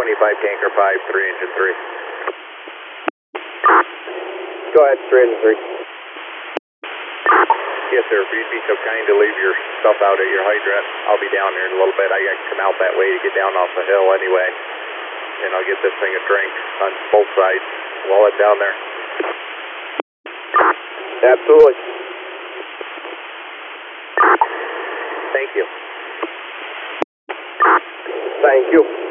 tanker 5, 3 engine 3. Go ahead, 3 engine 3. Yes, sir. If you'd be so kind to leave your stuff out at your hydrant, I'll be down here in a little bit. I got to come out that way to get down off the hill anyway. And I'll get this thing a drink on both sides while I'm down there. Absolutely. Thank you. Thank you.